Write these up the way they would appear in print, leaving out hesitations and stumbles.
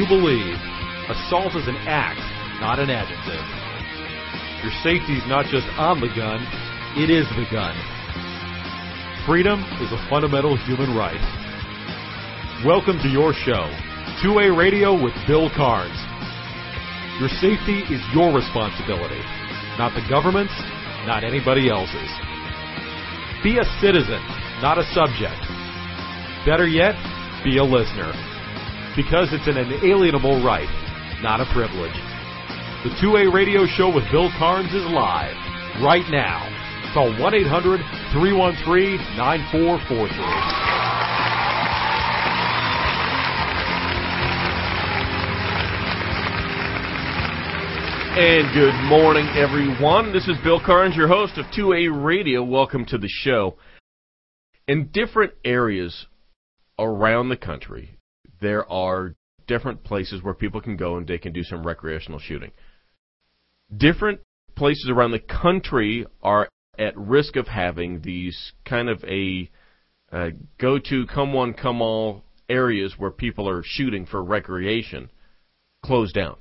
you believe, assault is an act, not an adjective. Your safety is not just on the gun, it is the gun. Freedom is a fundamental human right. Welcome to your show, 2A Radio with Bill Carnes. Your safety is your responsibility, not the government's, not anybody else's. Be a citizen, not a subject. Better yet, be a listener. Because it's an inalienable right, not a privilege. The 2A Radio Show with Bill Carnes is live, right now. Call 1-800-313-9443. And good morning, everyone. This is Bill Carnes, your host of 2A Radio. Welcome to the show. In different areas around the country, there are different places where people can go and they can do some recreational shooting. Different places around the country are at risk of having these kind of a go-to, come one, come all areas where people are shooting for recreation closed down.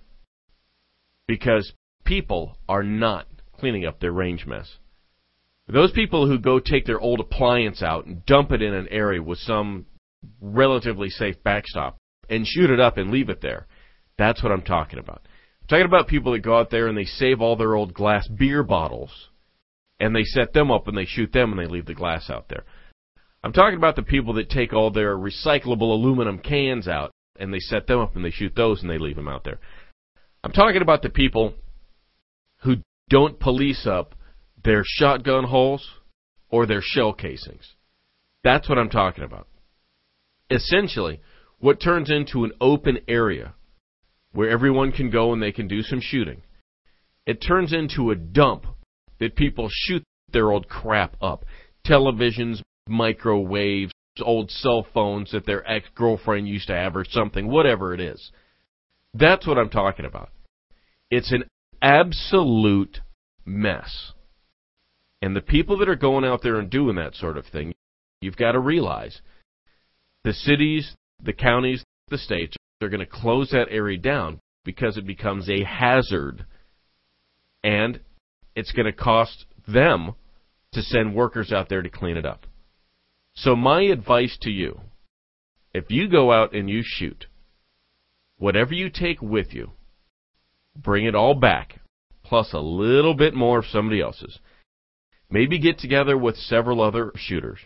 Because people are not cleaning up their range mess. Those people who go take their old appliance out and dump it in an area with some relatively safe backstop and shoot it up and leave it there, that's what I'm talking about. I'm talking about people that go out there and they save all their old glass beer bottles and they set them up and they shoot them and they leave the glass out there. I'm talking about the people that take all their recyclable aluminum cans out and they set them up and they shoot those and they leave them out there. I'm talking about the people who don't police up their shotgun holes or their shell casings. That's what I'm talking about. Essentially, what turns into an open area where everyone can go and they can do some shooting, it turns into a dump that people shoot their old crap up. Televisions, microwaves, old cell phones that their ex-girlfriend used to have or something, whatever it is. That's what I'm talking about. It's an absolute mess. And the people that are going out there and doing that sort of thing, you've got to realize the cities, the counties, the states are going to close that area down because it becomes a hazard. And it's going to cost them to send workers out there to clean it up. So my advice to you, if you go out and you shoot, whatever you take with you, bring it all back, plus a little bit more of somebody else's. Maybe get together with several other shooters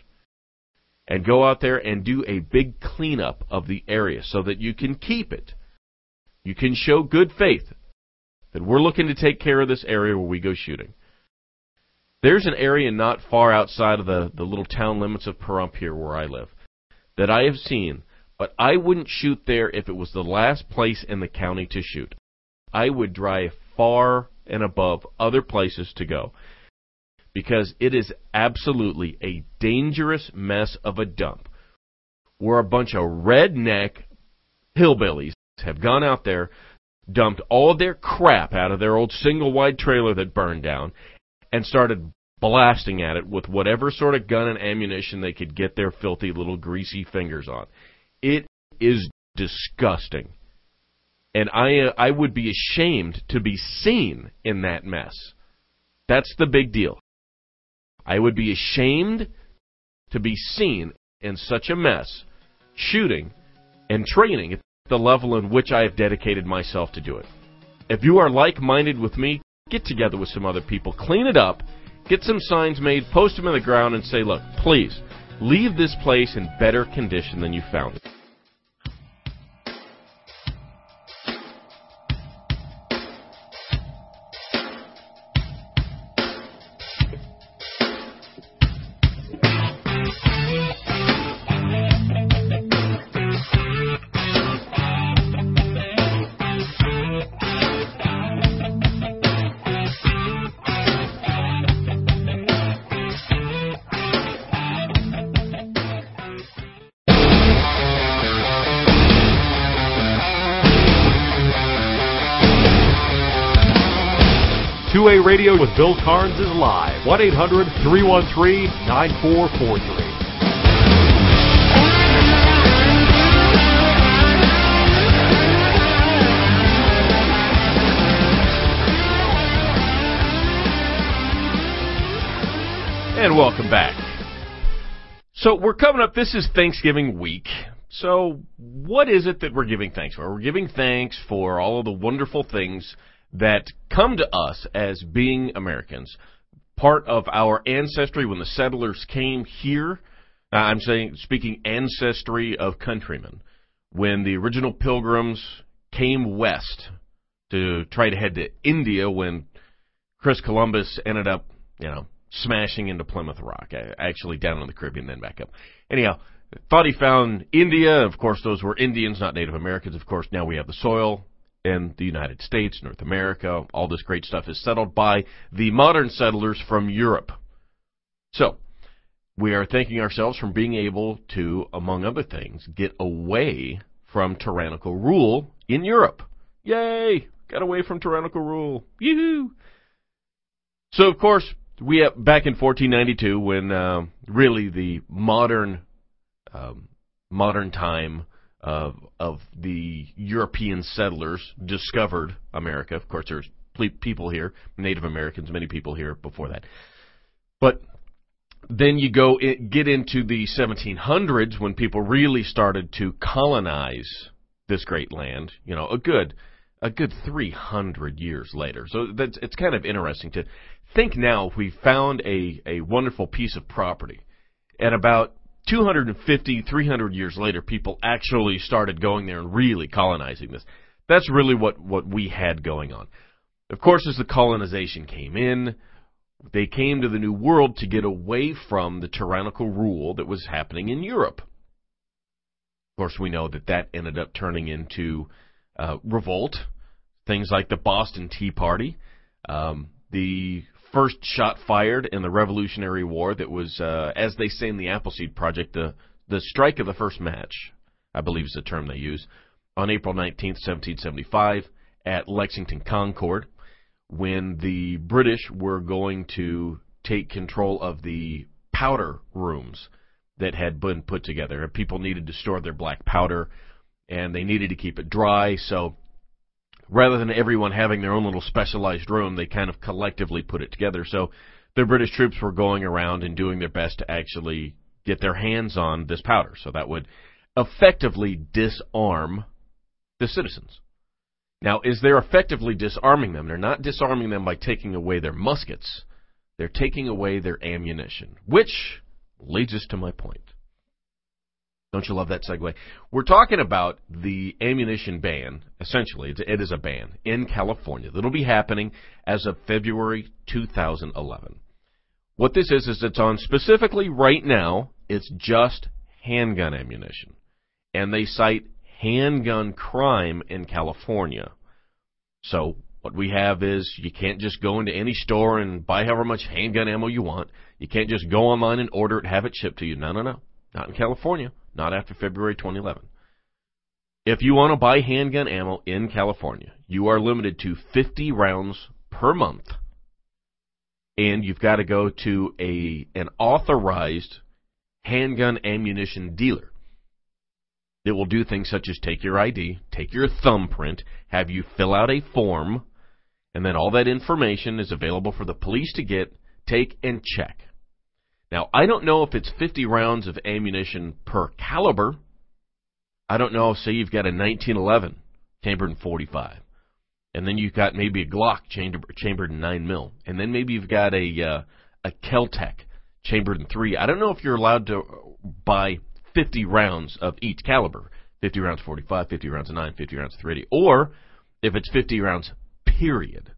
and go out there and do a big cleanup of the area so that you can keep it. You can show good faith that we're looking to take care of this area where we go shooting. There's an area not far outside of the little town limits of Pahrump here where I live that I have seen, but I wouldn't shoot there if it was the last place in the county to shoot. I would drive far and above other places to go because it is absolutely a dangerous mess of a dump where a bunch of redneck hillbillies have gone out there, dumped all their crap out of their old single-wide trailer that burned down, and started blasting at it with whatever sort of gun and ammunition they could get their filthy little greasy fingers on. It is disgusting. And I would be ashamed to be seen in that mess. That's the big deal. I would be ashamed to be seen in such a mess, shooting and training at the level in which I have dedicated myself to do it. If you are like-minded with me, get together with some other people, clean it up, get some signs made, post them in the ground, and say, look, please, leave this place in better condition than you found it. 2A Radio with Bill Carnes is live. 1-800-313-9443. welcome back. So we're coming up, this is Thanksgiving week. So what is it that we're giving thanks for? We're giving thanks for all of the wonderful things that come to us as being Americans. Part of our ancestry when the settlers came here, speaking ancestry of countrymen, when the original pilgrims came west to try to head to India when Chris Columbus ended up, smashing into Plymouth Rock, actually down in the Caribbean, then back up. Anyhow, thought he found India. Of course, those were Indians, not Native Americans. Of course, now we have the soil in the United States, North America. All this great stuff is settled by the modern settlers from Europe. So, we are thanking ourselves from being able to, among other things, get away from tyrannical rule in Europe. Yay! Got away from tyrannical rule. Yoo-hoo! So, of course, we have back in 1492 when really the modern time of the European settlers discovered America. Of course, there's people here, Native Americans, many people here before that. But then you get into the 1700s when people really started to colonize this great land. A good 300 years later. So it's kind of interesting to think now if we found a wonderful piece of property, and about 250, 300 years later, people actually started going there and really colonizing this. That's really what we had going on. Of course, as the colonization came in, they came to the New World to get away from the tyrannical rule that was happening in Europe. Of course, we know that ended up turning into revolt, things like the Boston Tea Party, the first shot fired in the Revolutionary War that was, as they say in the Appleseed Project, the strike of the first match, I believe is the term they use, on April 19th, 1775, at Lexington Concord, when the British were going to take control of the powder rooms that had been put together. People needed to store their black powder, and they needed to keep it dry, so rather than everyone having their own little specialized room, they kind of collectively put it together. So the British troops were going around and doing their best to actually get their hands on this powder. So that would effectively disarm the citizens. Now, is they're effectively disarming them? They're not disarming them by taking away their muskets. They're taking away their ammunition, which leads us to my point. Don't you love that segue? We're talking about the ammunition ban, essentially. It is a ban in California that'll be happening as of February 2011. What this is it's on specifically right now, it's just handgun ammunition. And they cite handgun crime in California. So what we have is you can't just go into any store and buy however much handgun ammo you want. You can't just go online and order it, have it shipped to you. No. Not in California. Not after February 2011. If you want to buy handgun ammo in California, you are limited to 50 rounds per month, and you've got to go to an authorized handgun ammunition dealer that will do things such as take your ID, take your thumbprint, have you fill out a form, and then all that information is available for the police to get, take, and check. Now, I don't know if it's 50 rounds of ammunition per caliber. I don't know, say you've got a 1911 chambered in .45, and then you've got maybe a Glock chambered in 9mm, and then maybe you've got a Kel-Tec chambered in .3. I don't know if you're allowed to buy 50 rounds of each caliber, 50 rounds 45, 50 rounds of 9, 50 rounds of .380, or if it's 50 rounds, period.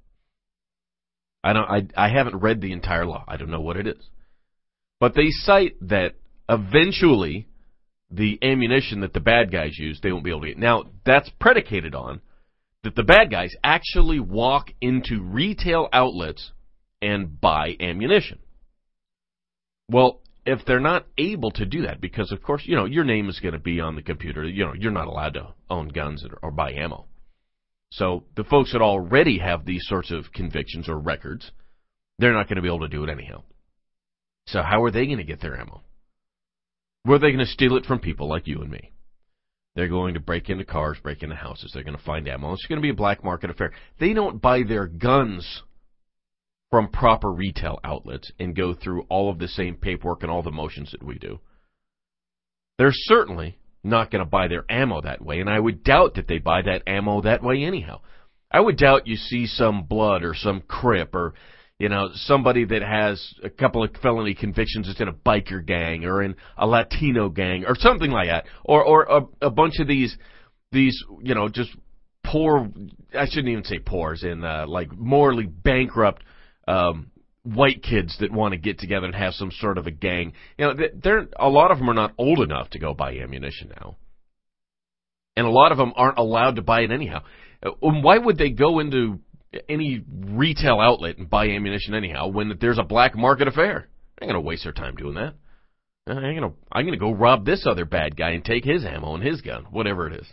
I haven't read the entire law. I don't know what it is. But they cite that eventually the ammunition that the bad guys use, they won't be able to get. Now, that's predicated on that the bad guys actually walk into retail outlets and buy ammunition. Well, if they're not able to do that, because, of course, your name is going to be on the computer. You're not allowed to own guns or buy ammo. So the folks that already have these sorts of convictions or records, they're not going to be able to do it anyhow. So how are they going to get their ammo? Where are they going to steal it from people like you and me? They're going to break into cars, break into houses. They're going to find ammo. It's going to be a black market affair. They don't buy their guns from proper retail outlets and go through all of the same paperwork and all the motions that we do. They're certainly not going to buy their ammo that way, and I would doubt that they buy that ammo that way anyhow. I would doubt you see some blood or some crip or, somebody that has a couple of felony convictions that's in a biker gang or in a Latino gang or something like that, or a bunch of these, just poor, I shouldn't even say poor, as in like morally bankrupt white kids that want to get together and have some sort of a gang. A lot of them are not old enough to go buy ammunition now, and a lot of them aren't allowed to buy it anyhow. Why would they go into any retail outlet and buy ammunition anyhow when there's a black market affair? I ain't gonna waste their time doing that. I'm gonna go rob this other bad guy and take his ammo and his gun, whatever it is.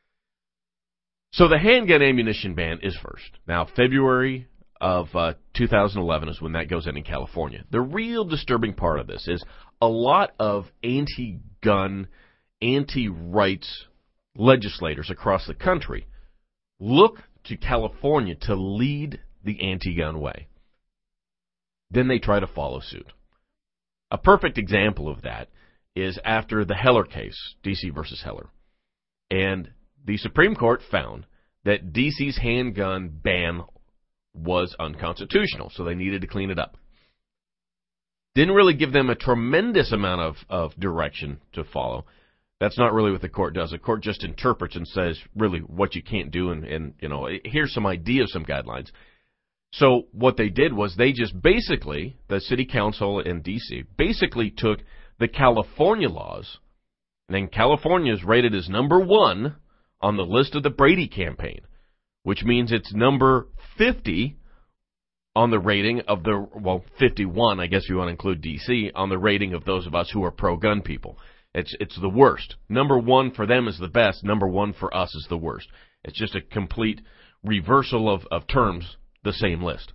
So the handgun ammunition ban is first. Now, February of 2011 is when that goes in California. The real disturbing part of this is a lot of anti-gun, anti-rights legislators across the country look to California to lead the anti-gun way. Then they try to follow suit. A perfect example of that is after the Heller case, D.C. versus Heller. And the Supreme Court found that D.C.'s handgun ban was unconstitutional, so they needed to clean it up. Didn't really give them a tremendous amount of direction to follow. That's not really what the court does. The court just interprets and says, really, what you can't do, and here's some ideas, some guidelines. So what they did was they just basically, the city council in D.C., basically took the California laws, and then California is rated as number 1 on the list of the Brady campaign, which means it's number 50 on the rating of 51, I guess if you want to include D.C., on the rating of those of us who are pro-gun people. It's the worst. Number 1 for them is the best. Number 1 for us is the worst. It's just a complete reversal of terms, the same list.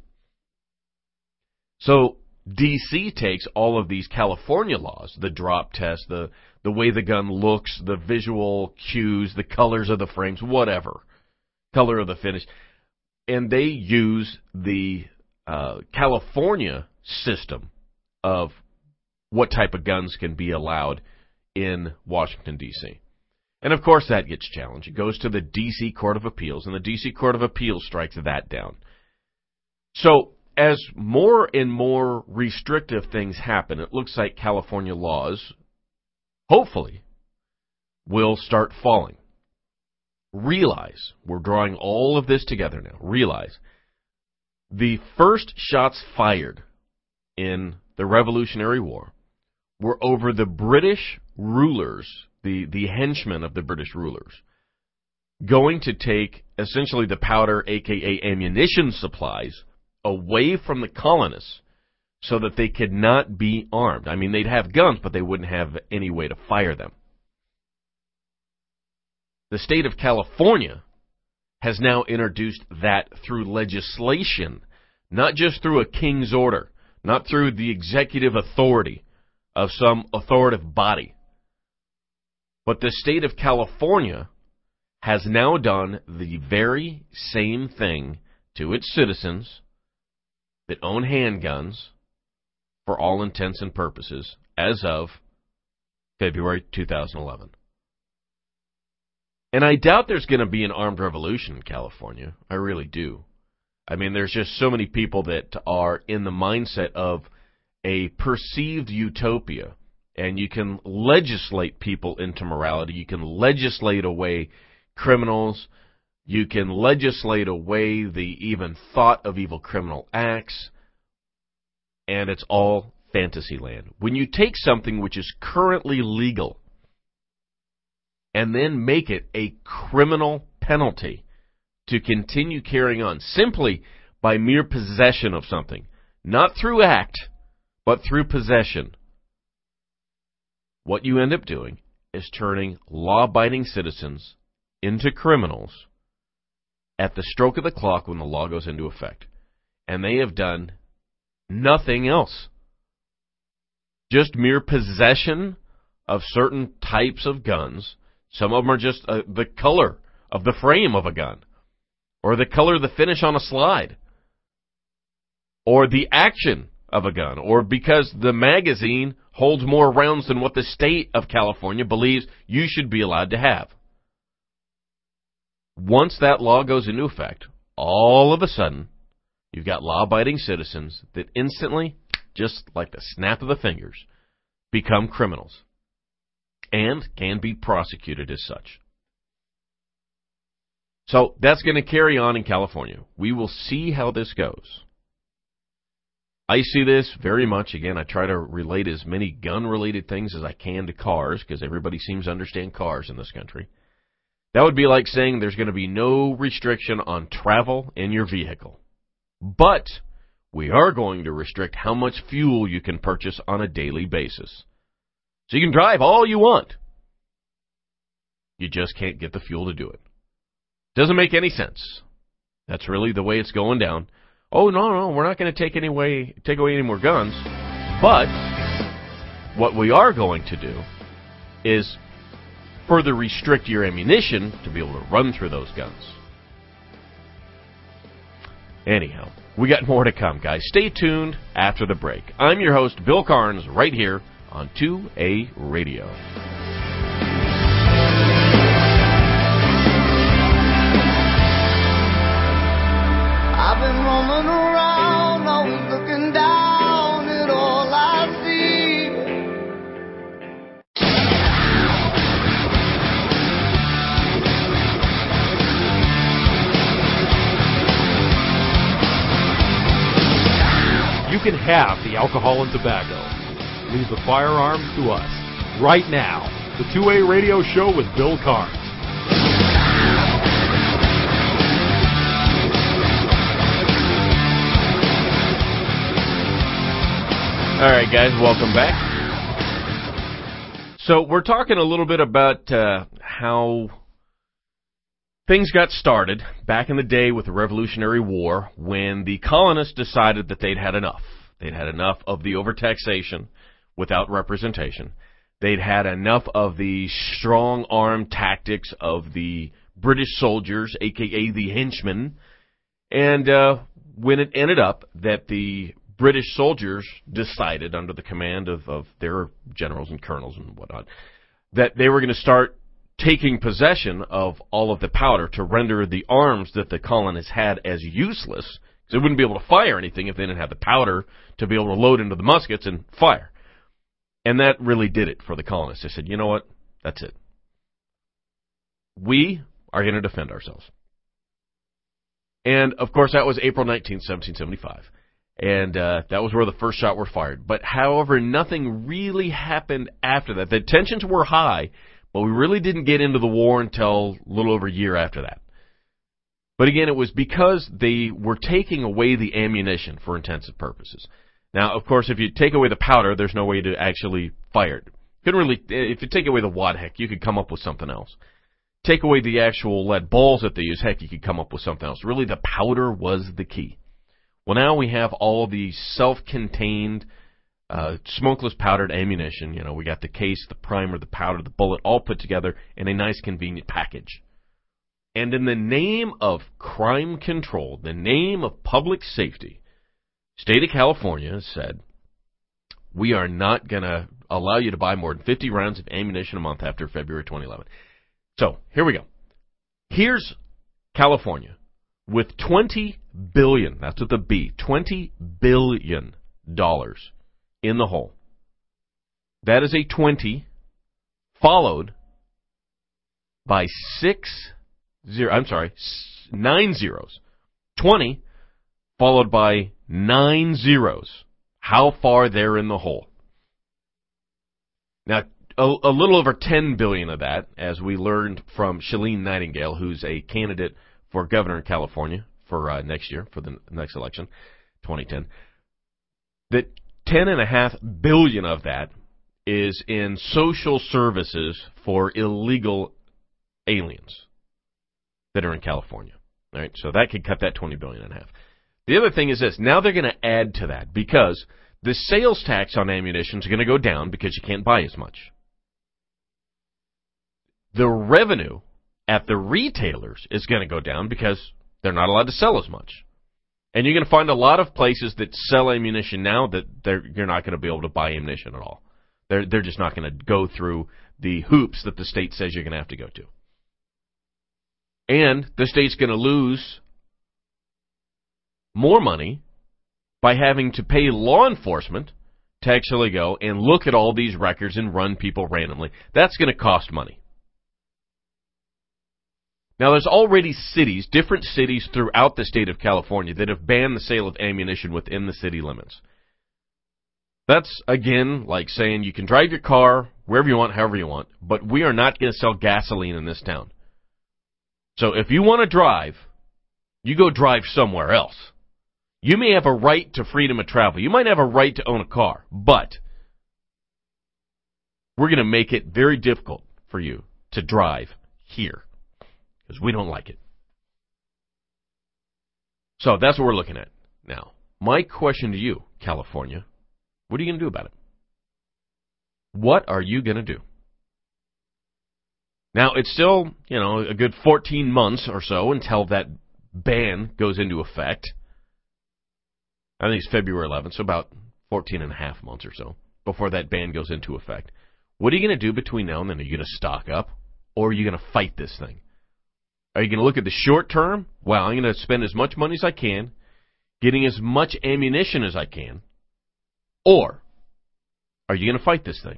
So D.C. takes all of these California laws, the drop test, the way the gun looks, the visual cues, the colors of the frames, whatever, color of the finish, and they use the California system of what type of guns can be allowed in Washington, D.C. And, of course, that gets challenged. It goes to the D.C. Court of Appeals, and the D.C. Court of Appeals strikes that down. So as more and more restrictive things happen, it looks like California laws, hopefully, will start falling. Realize, we're drawing all of this together now, realize the first shots fired in the Revolutionary War were over the British rulers, the henchmen of the British rulers, going to take essentially the powder, a.k.a. ammunition supplies, away from the colonists so that they could not be armed. I mean, they'd have guns, but they wouldn't have any way to fire them. The state of California has now introduced that through legislation, not just through a king's order, not through the executive authority of some authoritative body. But the state of California has now done the very same thing to its citizens that own handguns for all intents and purposes as of February 2011. And I doubt there's going to be an armed revolution in California. I really do. I mean, there's just so many people that are in the mindset of a perceived utopia, and you can legislate people into morality. You can legislate away criminals. You can legislate away the even thought of evil criminal acts, and it's all fantasy land. When you take something which is currently legal and then make it a criminal penalty to continue carrying on simply by mere possession of something, not through act, but through possession, what you end up doing is turning law-abiding citizens into criminals at the stroke of the clock when the law goes into effect. And they have done nothing else. Just mere possession of certain types of guns. Some of them are just the color of the frame of a gun, or the color of the finish on a slide, or the action of a gun, or because the magazine holds more rounds than what the state of California believes you should be allowed to have. Once that law goes into effect, all of a sudden, you've got law-abiding citizens that instantly, just like the snap of the fingers, become criminals and can be prosecuted as such. So that's going to carry on in California. We will see how this goes. I see this very much, again, I try to relate as many gun-related things as I can to cars, because everybody seems to understand cars in this country. That would be like saying there's going to be no restriction on travel in your vehicle. But we are going to restrict how much fuel you can purchase on a daily basis. So you can drive all you want. You just can't get the fuel to do it. Doesn't make any sense. That's really the way it's going down. Oh, no, we're not going to take away any more guns. But what we are going to do is further restrict your ammunition to be able to run through those guns. Anyhow, we got more to come, guys. Stay tuned after the break. I'm your host, Bill Carnes, right here on 2A Radio. I've been roaming around, always looking down at all I see. You can have the alcohol and tobacco. Leave the firearms to us. Right now, the 2A Radio Show with Bill Carnes. All right, guys, welcome back. So we're talking a little bit about how things got started back in the day with the Revolutionary War when the colonists decided that they'd had enough. They'd had enough of the overtaxation without representation. They'd had enough of the strong-arm tactics of the British soldiers, a.k.a. the henchmen. And when it ended up that the British soldiers decided, under the command of their generals and colonels and whatnot, that they were going to start taking possession of all of the powder to render the arms that the colonists had as useless, because they wouldn't be able to fire anything if they didn't have the powder to be able to load into the muskets and fire. And that really did it for the colonists. They said, you know what, that's it. We are going to defend ourselves. And, of course, that was April 19th, 1775. And that was where the first shot were fired. But, however, nothing really happened after that. The tensions were high, but we really didn't get into the war until a little over a year after that. But, again, it was because they were taking away the ammunition for intensive purposes. Now, of course, if you take away the powder, there's no way to actually fire it. Couldn't really, if you take away the wad, heck, you could come up with something else. Take away the actual lead balls that they use, heck, you could come up with something else. Really, the powder was the key. Well, now we have all the self-contained, smokeless powdered ammunition. You know, we got the case, the primer, the powder, the bullet, all put together in a nice, convenient package. And in the name of crime control, the name of public safety, State of California has said, we are not going to allow you to buy more than 50 rounds of ammunition a month after February 2011. So, here we go. Here's California with $20 billion, that's with a B, $20 billion in the hole. That is a 20 followed by 9 zeros. 20 followed by 9 zeros. How far they're in the hole. Now, a little over $10 billion of that, as we learned from Shalene Nightingale, who's a candidate for governor in California for next year, for the next election, 2010, that $10.5 billion of that is in social services for illegal aliens that are in California. All right, so that could cut that $20 billion in half. The other thing is this. Now they're going to add to that because the sales tax on ammunition is going to go down because you can't buy as much. The revenue at the retailers is going to go down because they're not allowed to sell as much. And you're going to find a lot of places that sell ammunition now that you're not going to be able to buy ammunition at all. They're just not going to go through the hoops that the state says you're going to have to go to. And the state's going to lose more money by having to pay law enforcement to actually go and look at all these records and run people randomly. That's going to cost money. Now, there's already cities, different cities throughout the state of California that have banned the sale of ammunition within the city limits. That's, again, like saying you can drive your car wherever you want, however you want, but we are not going to sell gasoline in this town. So if you want to drive, you go drive somewhere else. You may have a right to freedom of travel. You might have a right to own a car, but we're going to make it very difficult for you to drive here because we don't like it. So that's what we're looking at. Now, my question to you, California, what are you going to do about it? What are you going to do? Now, it's still, a good 14 months or so until that ban goes into effect. I think it's February 11th, so about 14 and a half months or so before that ban goes into effect. What are you going to do between now and then? Are you going to stock up, or are you going to fight this thing? Are you going to look at the short term? Well, I'm going to spend as much money as I can, getting as much ammunition as I can, or are you going to fight this thing?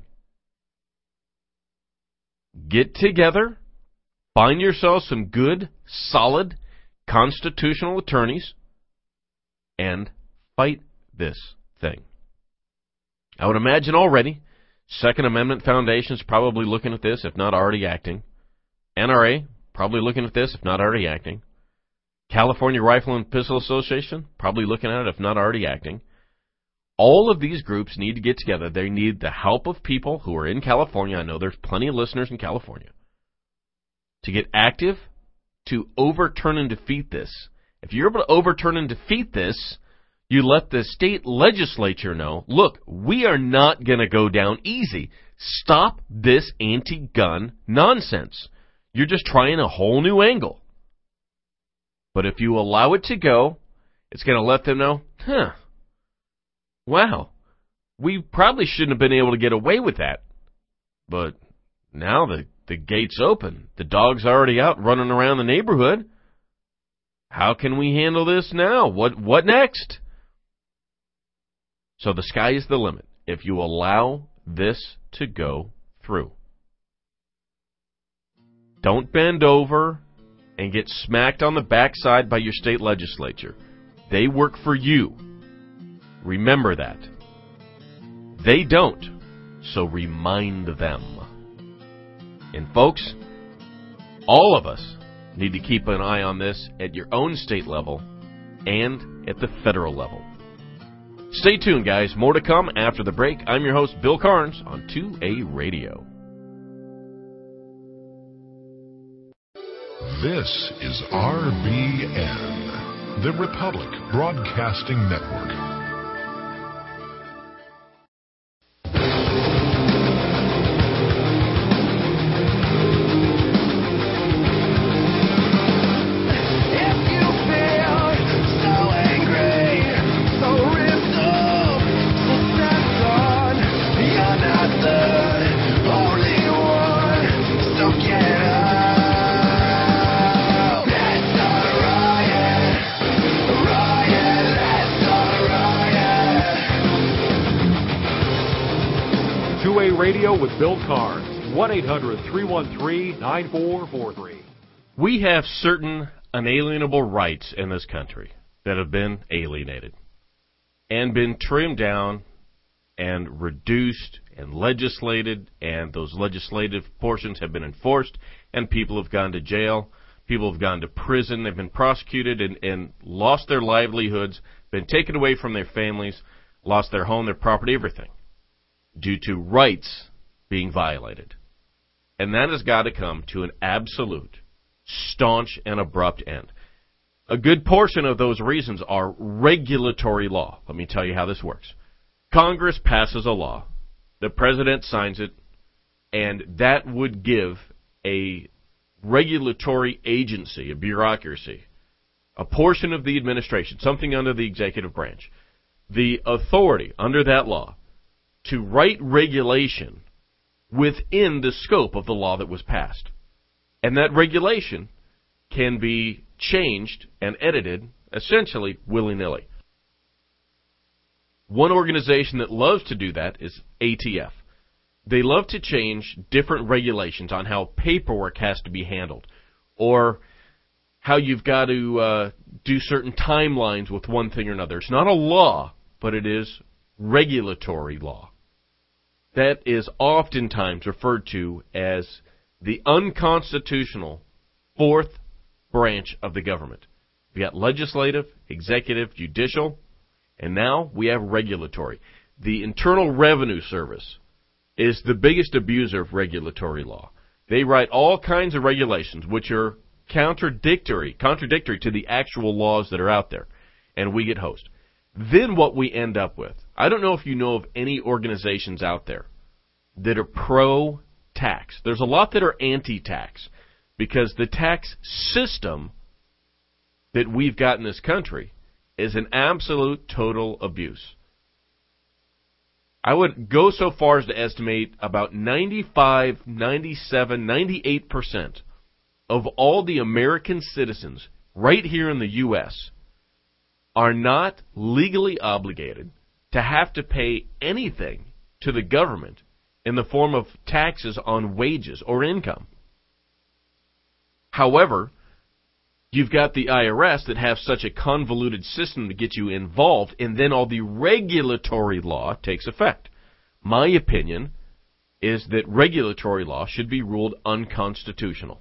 Get together, find yourself some good, solid, constitutional attorneys, and fight this thing. I would imagine already, Second Amendment Foundation is probably looking at this, if not already acting. NRA, probably looking at this, if not already acting. California Rifle and Pistol Association, probably looking at it, if not already acting. All of these groups need to get together. They need the help of people who are in California. I know there's plenty of listeners in California. To get active, to overturn and defeat this. If you're able to overturn and defeat this, you let the state legislature know, look, we are not going to go down easy. Stop this anti-gun nonsense. You're just trying a whole new angle. But if you allow it to go, it's going to let them know, wow, we probably shouldn't have been able to get away with that. But now the gate's open. The dog's already out running around the neighborhood. How can we handle this now? What next? So the sky is the limit if you allow this to go through. Don't bend over and get smacked on the backside by your state legislature. They work for you. Remember that. They don't, so remind them. And folks, all of us need to keep an eye on this at your own state level and at the federal level. Stay tuned, guys. More to come after the break. I'm your host, Bill Carnes, on 2A Radio. This is RBN, the Republic Broadcasting Network. Radio with Bill Carnes, 1-800-313-9443. We have certain unalienable rights in this country that have been alienated and been trimmed down and reduced and legislated, and those legislative portions have been enforced, and people have gone to jail, people have gone to prison, they've been prosecuted and lost their livelihoods, been taken away from their families, lost their home, their property, everything, due to rights being violated. And that has got to come to an absolute, staunch, and abrupt end. A good portion of those reasons are regulatory law. Let me tell you how this works. Congress passes a law, the president signs it, and that would give a regulatory agency, a bureaucracy, a portion of the administration, something under the executive branch, the authority under that law to write regulation within the scope of the law that was passed. And that regulation can be changed and edited essentially willy-nilly. One organization that loves to do that is ATF. They love to change different regulations on how paperwork has to be handled, or how you've got to do certain timelines with one thing or another. It's not a law, but it is regulatory law. That is oftentimes referred to as the unconstitutional fourth branch of the government. We got legislative, executive, judicial, and now we have regulatory. The Internal Revenue Service is the biggest abuser of regulatory law. They write all kinds of regulations which are contradictory to the actual laws that are out there, and we get hosed. Then what we end up with, I don't know if you know of any organizations out there that are pro-tax. There's a lot that are anti-tax, because the tax system that we've got in this country is an absolute total abuse. I would go so far as to estimate about 95, 97, 98% of all the American citizens right here in the U.S. are not legally obligated to have to pay anything to the government in the form of taxes on wages or income. However, you've got the IRS that have such a convoluted system to get you involved, and then all the regulatory law takes effect. My opinion is that regulatory law should be ruled unconstitutional.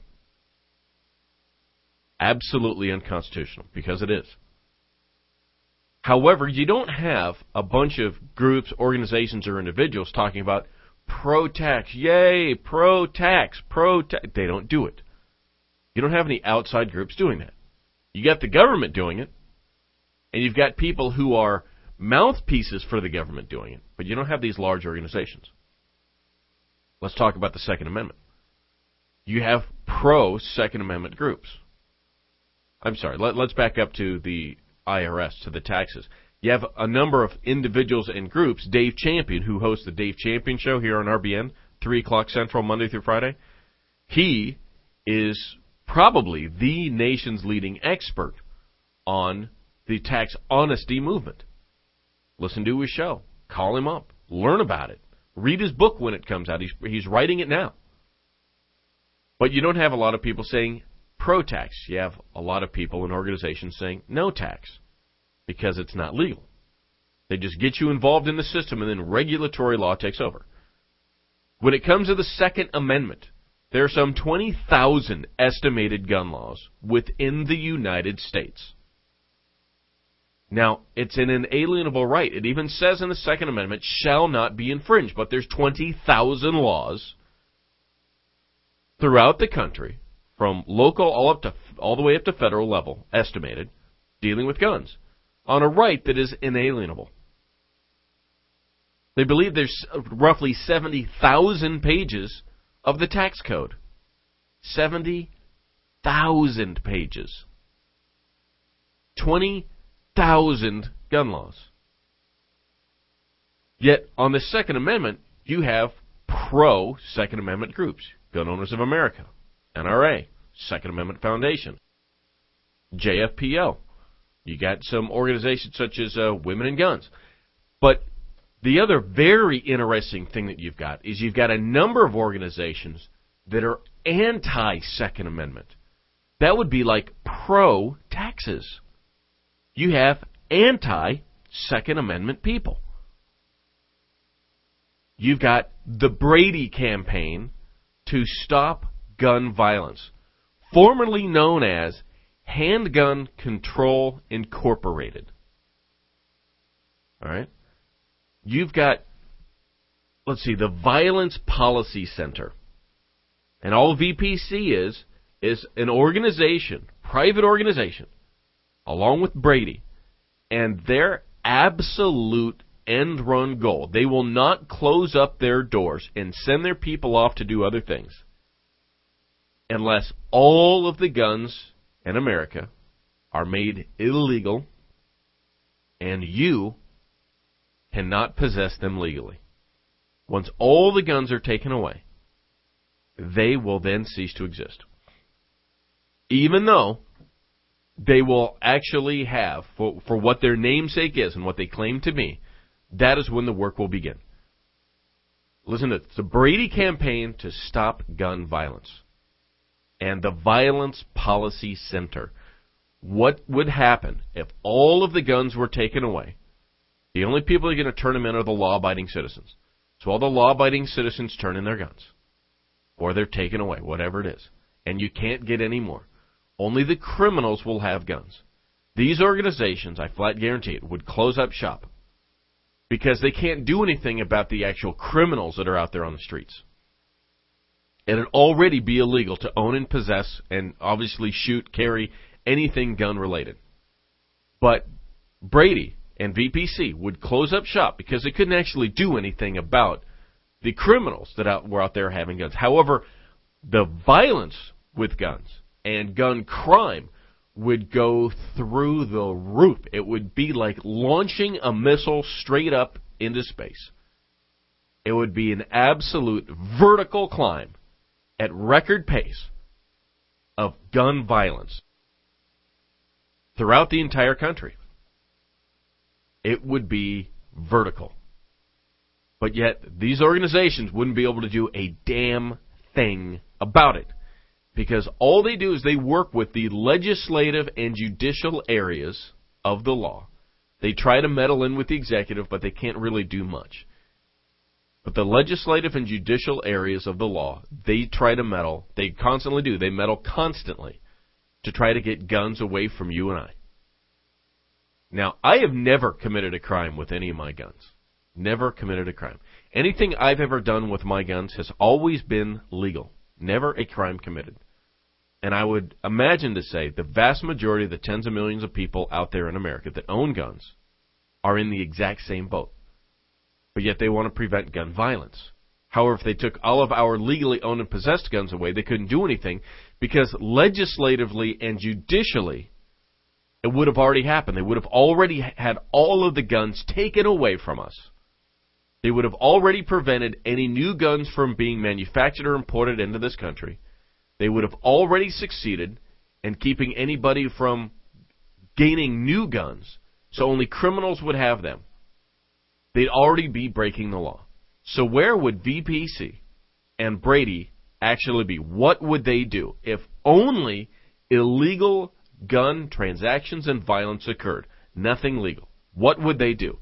Absolutely unconstitutional, because it is. However, you don't have a bunch of groups, organizations, or individuals talking about pro-tax, yay, pro-tax, pro-tax. They don't do it. You don't have any outside groups doing that. You got the government doing it, and you've got people who are mouthpieces for the government doing it, but you don't have these large organizations. Let's talk about the Second Amendment. You have pro-Second Amendment groups. I'm sorry, let's back up to the IRS, to the taxes. You have a number of individuals and groups. Dave Champion, who hosts the Dave Champion Show here on RBN, 3 o'clock Central, Monday through Friday. He is probably the nation's leading expert on the tax honesty movement. Listen to his show. Call him up. Learn about it. Read his book when it comes out. He's writing it now. But you don't have a lot of people saying pro-tax. You have a lot of people and organizations saying no tax because it's not legal. They just get you involved in the system, and then regulatory law takes over. When it comes to the Second Amendment, there are some 20,000 estimated gun laws within the United States. Now, it's an inalienable right. It even says in the Second Amendment, shall not be infringed. But there's 20,000 laws throughout the country, from local all the way up to federal level, estimated, dealing with guns, on a right that is inalienable. They believe there's roughly 70,000 pages of the tax code. 70,000 pages. 20,000 gun laws. Yet, on the Second Amendment, you have pro-Second Amendment groups. Gun Owners of America, NRA, Second Amendment Foundation, JFPO. You got some organizations such as Women and Guns. But the other very interesting thing that you've got is you've got a number of organizations that are anti-Second Amendment. That would be like pro-taxes. You have anti-Second Amendment people. You've got the Brady campaign to stop gun violence, formerly known as Handgun Control Incorporated. All right? You've got, the Violence Policy Center. And all VPC is an organization, private organization, along with Brady, and their absolute end-run goal. They will not close up their doors and send their people off to do other things unless all of the guns in America are made illegal, and you cannot possess them legally. Once all the guns are taken away, they will then cease to exist. Even though they will actually have, for what their namesake is and what they claim to be, that is when the work will begin. Listen to this. The Brady Campaign to Stop Gun Violence and the Violence Policy Center. What would happen if all of the guns were taken away? The only people who are going to turn them in are the law-abiding citizens. So all the law-abiding citizens turn in their guns. Or they're taken away, whatever it is. And you can't get any more. Only the criminals will have guns. These organizations, I flat guarantee it, would close up shop. Because they can't do anything about the actual criminals that are out there on the streets. It would already be illegal to own and possess and obviously shoot, carry anything gun-related. But Brady and VPC would close up shop because they couldn't actually do anything about the criminals that were out there having guns. However, the violence with guns and gun crime would go through the roof. It would be like launching a missile straight up into space. It would be an absolute vertical climb at record pace of gun violence throughout the entire country. It would be vertical. But yet, these organizations wouldn't be able to do a damn thing about it. Because all they do is they work with the legislative and judicial areas of the law. They try to meddle in with the executive, but they can't really do much. But the legislative and judicial areas of the law, they try to meddle. They constantly do. They meddle constantly to try to get guns away from you and I. Now, I have never committed a crime with any of my guns. Never committed a crime. Anything I've ever done with my guns has always been legal. Never a crime committed. And I would imagine to say the vast majority of the tens of millions of people out there in America that own guns are in the exact same boat. But yet they want to prevent gun violence. However, if they took all of our legally owned and possessed guns away, they couldn't do anything because legislatively and judicially it would have already happened. They would have already had all of the guns taken away from us. They would have already prevented any new guns from being manufactured or imported into this country. They would have already succeeded in keeping anybody from gaining new guns, so only criminals would have them. They'd already be breaking the law. So where would VPC and Brady actually be? What would they do if only illegal gun transactions and violence occurred? Nothing legal. What would they do?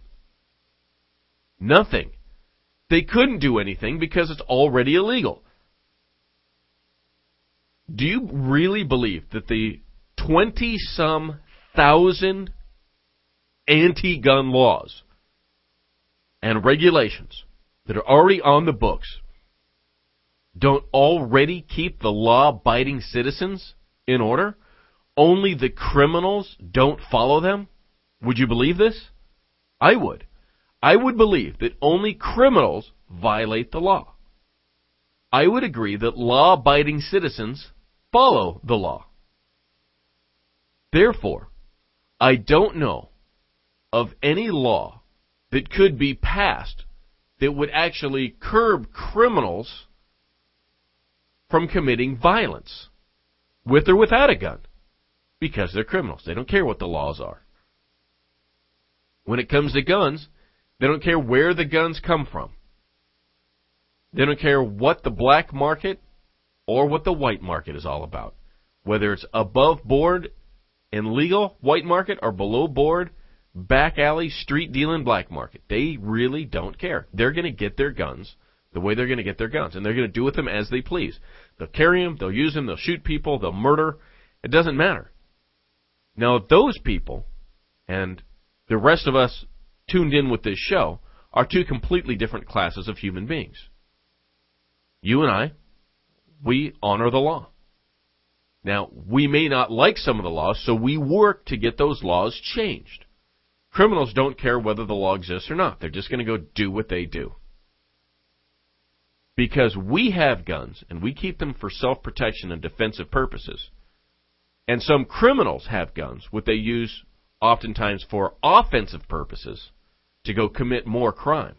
Nothing. They couldn't do anything because it's already illegal. Do you really believe that the 20-some thousand anti-gun laws and regulations that are already on the books don't already keep the law-abiding citizens in order? Only the criminals don't follow them? Would you believe this? I would. I would believe that only criminals violate the law. I would agree that law-abiding citizens follow the law. Therefore, I don't know of any law that could be passed that would actually curb criminals from committing violence, with or without a gun, because they're criminals. They don't care what the laws are. When it comes to guns, they don't care where the guns come from. They don't care what the black market or what the white market is all about. Whether it's above board and legal white market or below board, back alley, street dealing black market. They really don't care. They're going to get their guns the way they're going to get their guns, and they're going to do with them as they please. They'll carry them, they'll use them, they'll shoot people, they'll murder. It doesn't matter. Now, those people and the rest of us tuned in with this show are two completely different classes of human beings. You and I, we honor the law. Now, we may not like some of the laws, so we work to get those laws changed. Criminals don't care whether the law exists or not. They're just going to go do what they do. Because we have guns, and we keep them for self-protection and defensive purposes, And some criminals have guns, what they use oftentimes for offensive purposes to go commit more crime.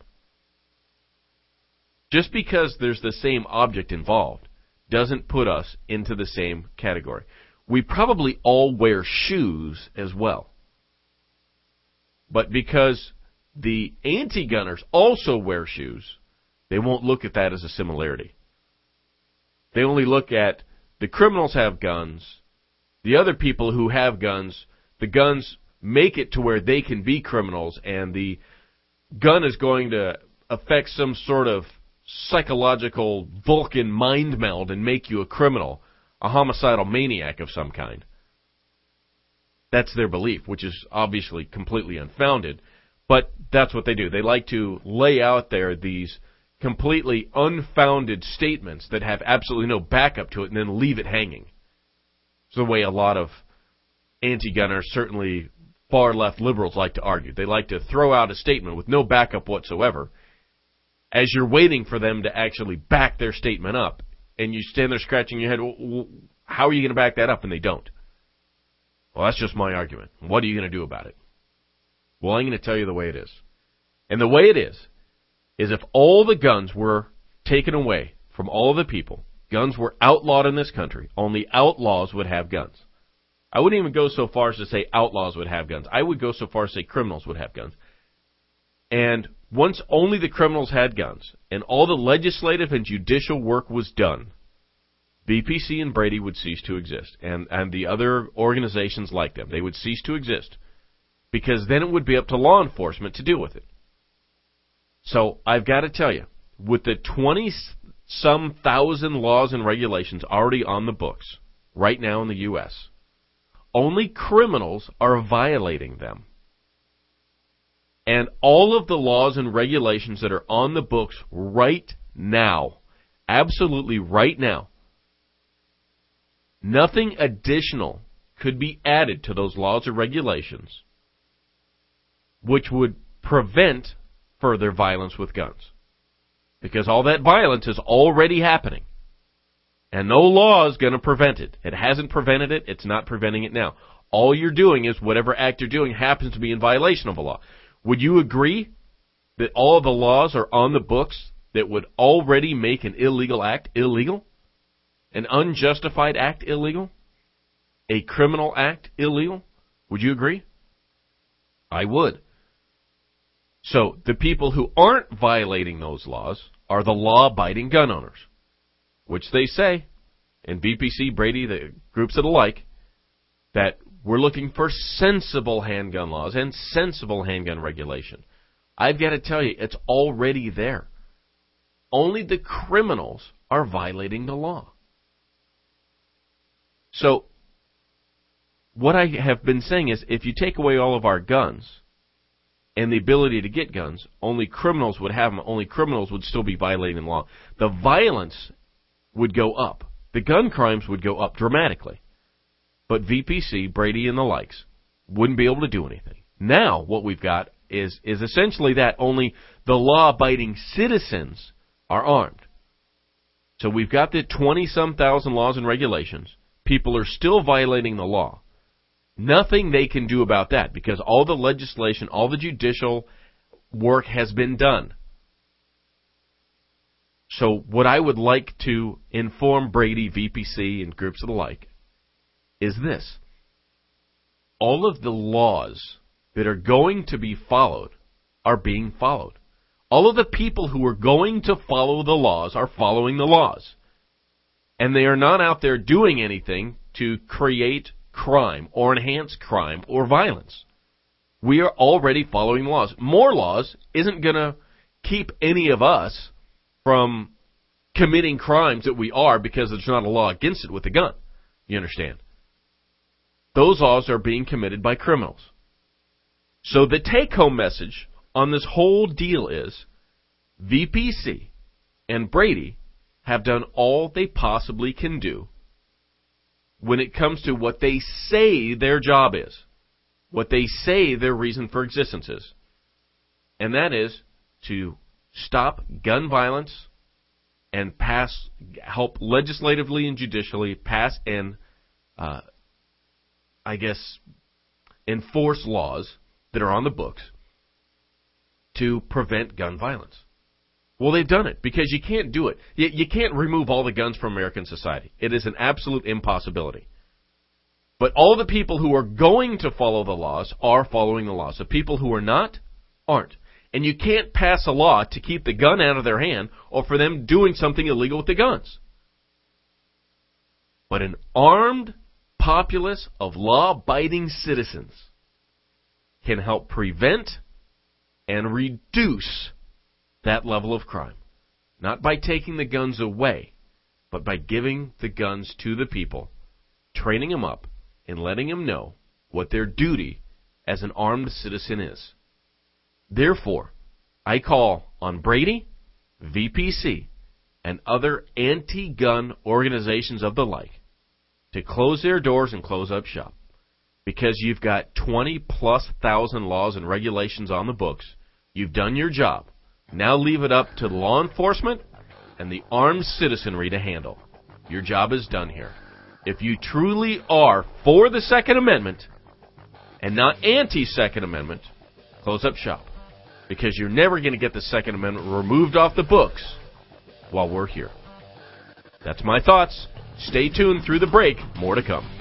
Just because there's the same object involved doesn't put us into the same category. We probably all wear shoes as well. But because the anti-gunners also wear shoes, they won't look at that as a similarity. They only look at the criminals have guns, the other people who have guns, the guns make it to where they can be criminals, and the gun is going to affect some sort of psychological Vulcan mind meld and make you a criminal, a homicidal maniac of some kind. That's their belief, which is obviously completely unfounded, but that's what they do. They like to lay out there these completely unfounded statements that have absolutely no backup to it and then leave it hanging. It's the way a lot of anti-gunners, certainly far-left liberals, like to argue. They like to throw out a statement with no backup whatsoever as you're waiting for them to actually back their statement up, and you stand there scratching your head, well, how are you going to back that up? And they don't. Well, that's just my argument. What are you going to do about it? Well, I'm going to tell you the way it is. And the way it is if all the guns were taken away from all the people, guns were outlawed in this country, only outlaws would have guns. I wouldn't even go so far as to say outlaws would have guns. I would go so far as to say criminals would have guns. And once only the criminals had guns, and all the legislative and judicial work was done, VPC and Brady would cease to exist, and the other organizations like them. They would cease to exist, because then it would be up to law enforcement to deal with it. So I've got to tell you, with the 20-some thousand laws and regulations already on the books right now in the U.S., only criminals are violating them. And all of the laws and regulations that are on the books right now, absolutely right now, nothing additional could be added to those laws or regulations which would prevent further violence with guns. Because all that violence is already happening. And no law is going to prevent it. It hasn't prevented it. It's not preventing it now. All you're doing is whatever act you're doing happens to be in violation of a law. Would you agree that all of the laws are on the books that would already make an illegal act illegal? An unjustified act illegal? A criminal act illegal? Would you agree? I would. So the people who aren't violating those laws are the law-abiding gun owners, which they say, and VPC, Brady, the groups that are alike, that we're looking for sensible handgun laws and sensible handgun regulation. I've got to tell you, it's already there. Only the criminals are violating the law. So what I have been saying is, if you take away all of our guns and the ability to get guns, only criminals would have them. Only criminals would still be violating the law. The violence would go up. The gun crimes would go up dramatically. But VPC, Brady, and the likes wouldn't be able to do anything. Now what we've got is essentially that only the law-abiding citizens are armed. So we've got the 20-some thousand laws and regulations. People are still violating the law. Nothing they can do about that because all the legislation, all the judicial work has been done. So what I would like to inform Brady, VPC, and groups of the like is this. All of the laws that are going to be followed are being followed. All of the people who are going to follow the laws are following the laws. And they are not out there doing anything to create crime or enhance crime or violence. We are already following laws. More laws isn't going to keep any of us from committing crimes that we are because there's not a law against it with a gun. You understand? Those laws are being committed by criminals. So the take-home message on this whole deal is VPC and Brady have done all they possibly can do when it comes to what they say their job is, what they say their reason for existence is. And that is to stop gun violence and help legislatively and judicially pass and enforce laws that are on the books to prevent gun violence. Well, they've done it because you can't do it. You can't remove all the guns from American society. It is an absolute impossibility. But all the people who are going to follow the laws are following the laws. The people who are not, aren't. And you can't pass a law to keep the gun out of their hand or for them doing something illegal with the guns. But an armed populace of law-abiding citizens can help prevent and reduce that level of crime. Not by taking the guns away, but by giving the guns to the people, training them up, and letting them know what their duty as an armed citizen is. Therefore, I call on Brady, VPC, and other anti-gun organizations of the like to close their doors and close up shop. Because you've got 20-plus thousand laws and regulations on the books. You've done your job. Now leave it up to law enforcement and the armed citizenry to handle. Your job is done here. If you truly are for the Second Amendment and not anti-Second Amendment, close up shop. Because you're never going to get the Second Amendment removed off the books while we're here. That's my thoughts. Stay tuned through the break. More to come.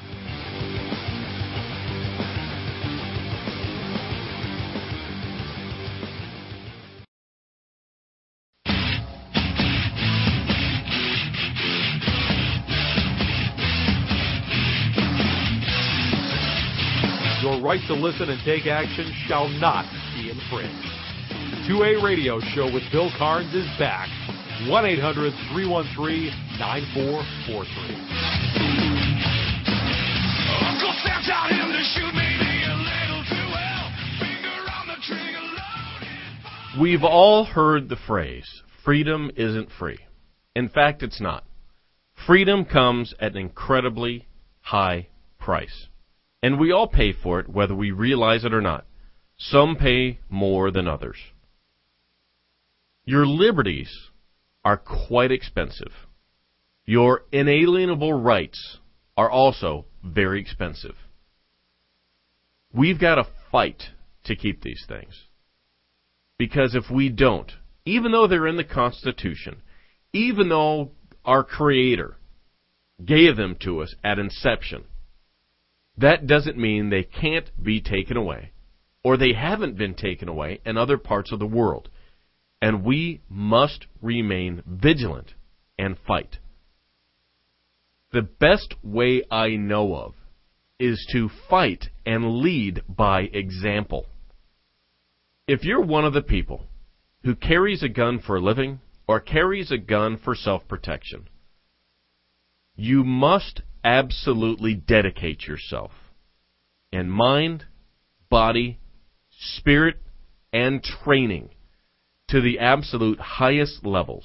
Your right to listen and take action shall not be infringed. The 2A Radio Show with Bill Carnes is back. 1-800-313-9443. Uncle Sam taught him to shoot maybe a little too well. Finger on the trigger, loaded. We've all heard the phrase, freedom isn't free. In fact, it's not. Freedom comes at an incredibly high price. And we all pay for it, whether we realize it or not. Some pay more than others. Your liberties are quite expensive. Your inalienable rights are also very expensive. We've got to fight to keep these things. Because if we don't, even though they're in the Constitution, even though our Creator gave them to us at inception, that doesn't mean they can't be taken away, or they haven't been taken away in other parts of the world. And we must remain vigilant and fight. The best way I know of is to fight and lead by example. If you're one of the people who carries a gun for a living or carries a gun for self-protection, you must absolutely dedicate yourself in mind, body, spirit, and training to the absolute highest levels.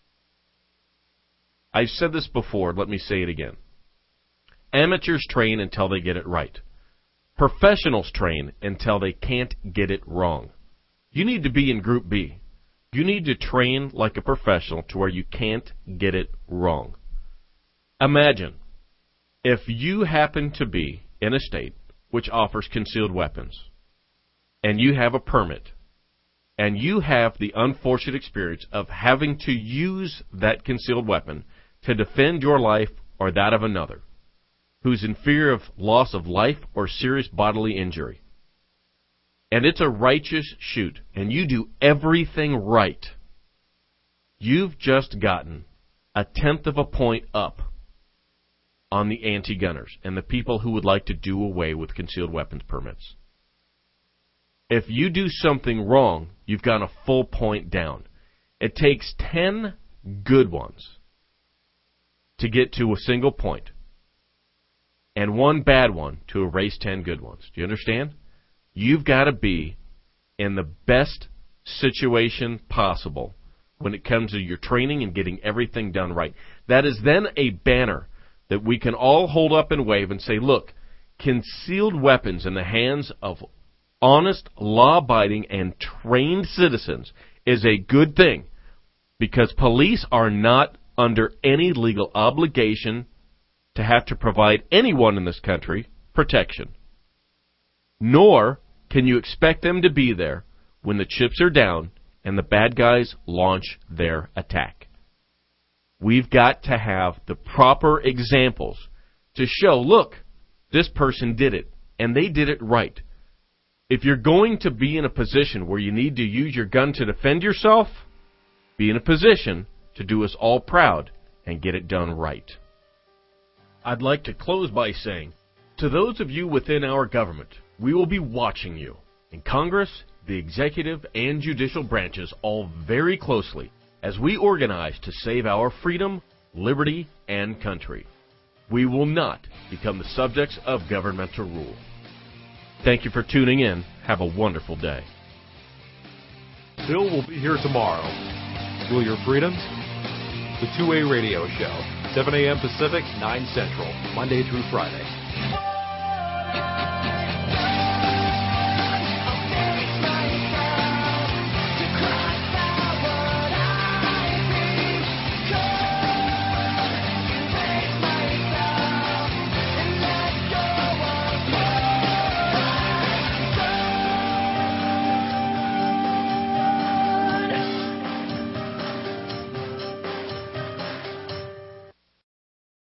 I've said this before, let me say it again. Amateurs train until they get it right. Professionals train until they can't get it wrong. You need to be in Group B. You need to train like a professional to where you can't get it wrong. Imagine if you happen to be in a state which offers concealed weapons, and you have a permit, and you have the unfortunate experience of having to use that concealed weapon to defend your life or that of another, who's in fear of loss of life or serious bodily injury. And it's a righteous shoot, and you do everything right. You've just gotten 1/10 of a point up on the anti-gunners and the people who would like to do away with concealed weapons permits. If you do something wrong, you've gone a full point down. It takes 10 good ones to get to a single point, and 1 bad one to erase 10 good ones. Do you understand? You've got to be in the best situation possible when it comes to your training and getting everything done right. That is then a banner that we can all hold up and wave and say, look, concealed weapons in the hands of honest, law-abiding, and trained citizens is a good thing, because police are not under any legal obligation to have to provide anyone in this country, protection. Nor can you expect them to be there when the chips are down and the bad guys launch their attack. We've got to have the proper examples to show, look, this person did it, and they did it right. If you're going to be in a position where you need to use your gun to defend yourself, be in a position to do us all proud and get it done right. I'd like to close by saying, to those of you within our government, we will be watching you, in Congress, the executive and judicial branches, all very closely, as we organize to save our freedom, liberty, and country. We will not become the subjects of governmental rule. Thank you for tuning in. Have a wonderful day. Bill will be here tomorrow. Will your freedoms? The 2A Radio Show, 7 a.m. Pacific, 9 Central, Monday through Friday.